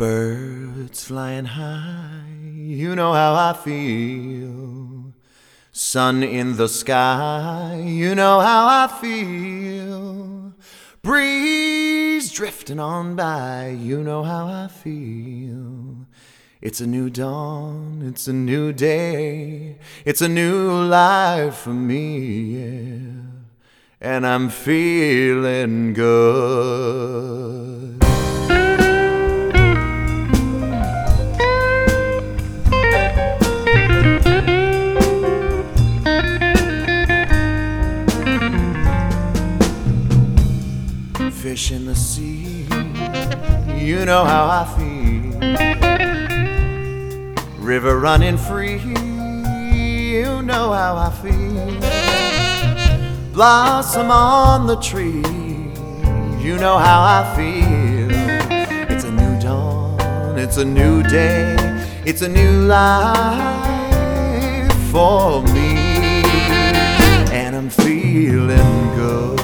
Birds flying high, you know how I feel. Sun in the sky, you know how I feel. Breeze drifting on by, you know how I feel. It's a new dawn, it's a new day, it's a new life for me, yeah. And I'm feeling good. Fish in the sea, you know how I feel. River running free, you know how I feel. Blossom on the tree, you know how I feel. It's a new dawn, it's a new day, it's a new life for me. And I'm feeling good.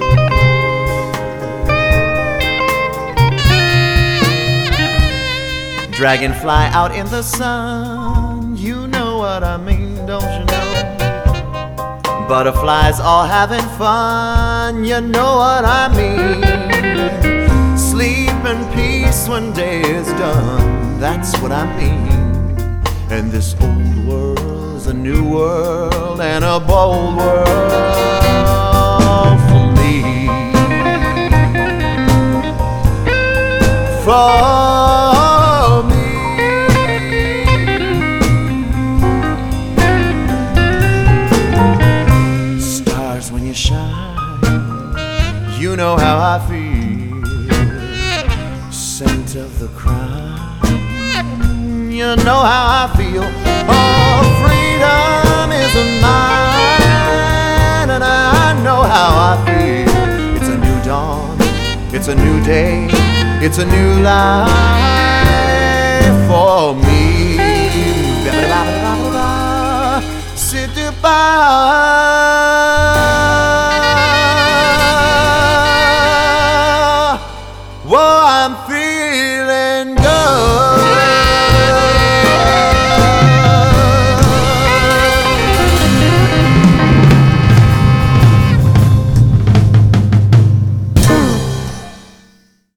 Dragonfly out in the sun, you know what I mean, don't you know? Butterflies all having fun, you know what I mean. Sleep in peace when day is done, that's what I mean. And this old world is a new world and a bold world for me. For you know how I feel. Scent of the crime, you know how I feel. Oh, freedom is mine, and I know how I feel. It's a new dawn, it's a new day, it's a new life for me. Sit by.